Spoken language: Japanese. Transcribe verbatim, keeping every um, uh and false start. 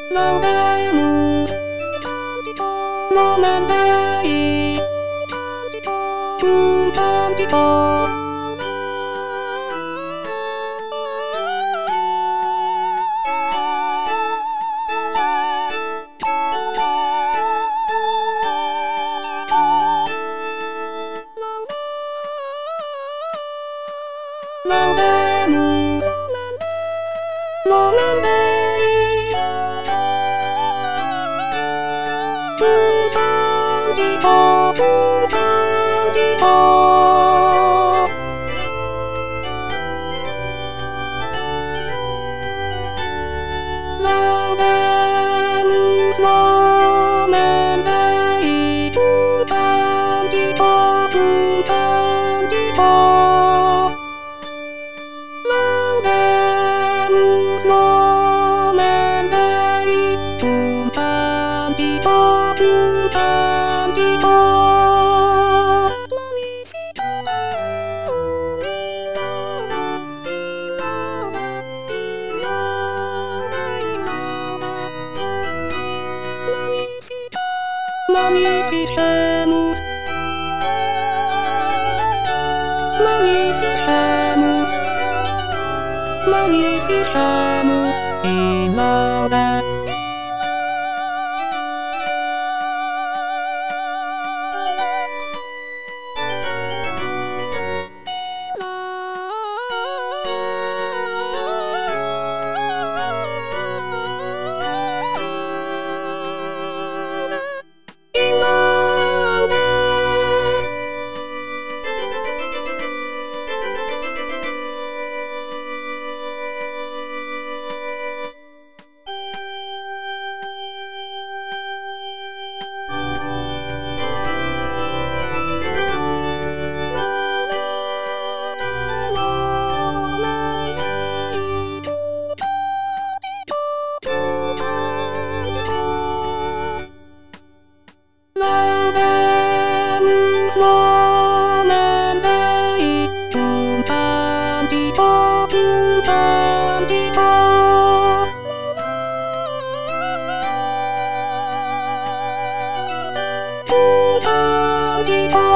何でも飲めないうん感じた何でも飲めないうん感じたうん感じた何でも飲めないうん感じたうん感じた何でも飲めないうん感じたうん感じた何しても何しても何してもいられ何でも飲めないうん感じたうん感じたうん感じた